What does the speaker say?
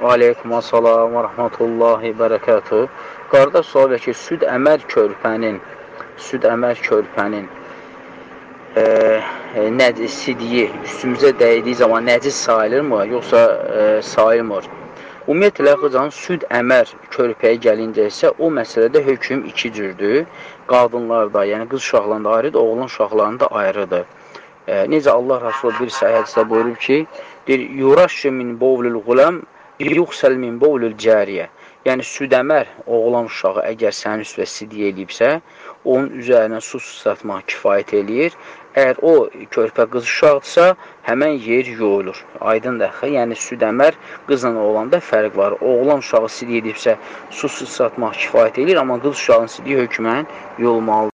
Aleykum assalam və rəhmətullahi bərəkatuhu. Qardaş sual verir ki, süd əmər körpənin sidiyi üstümüzə dəydiyi zaman nəcis sayılırmı, yoxsa sayılmır? Ümumiyyətlə, süd əmər körpəyə gəlincə isə o məsələdə hökm iki cürdür. Qadınlarda, yəni qız uşaqlarında ayrıdır, oğlan uşaqlarında ayrıdır. Necə Allah Rasulü bir hədisdə buyurub ki, yuraşşı min bovlül qulam yuxsəl min bovlül cəriyə. Yəni, südəmər oğlan uşağı əgər sənin üstə sidiyə eləyibsə, onun üzərinə su sıçratmaq kifayət eləyir. Əgər o körpə qız uşaqdırsa, həmən yer yuyulur. Aydındır axı, yəni südəmər qızla oğlanda fərq var. Oğlan uşağı sidiyə edibsə, su sıçratmaq kifayət eləyir, amma qız uşağının sidiyi hökmən yuyulmalıdır.